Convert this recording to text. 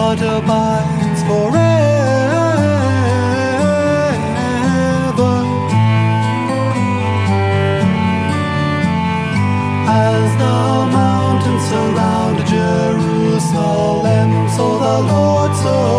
heart abides forever. As the mountains surround Jerusalem, so the Lord surrounds